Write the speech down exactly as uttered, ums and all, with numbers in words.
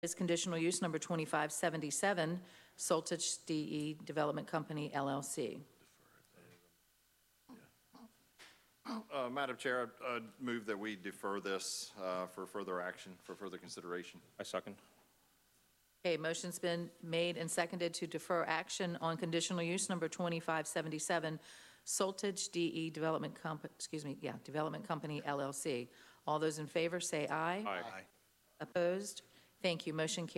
is conditional use number twenty-five seventy-seven, Soltage D E Development Company, L L C. Uh, Madam Chair, I'd, I'd move that we defer this uh, for further action, for further consideration. I second. Okay, motion's been made and seconded to defer action on conditional use number twenty-five seventy-seven, Soltage D E Development Comp, excuse me, yeah, Development Company, L L C. All those in favor say aye. Aye. Opposed? Thank you. Motion carries.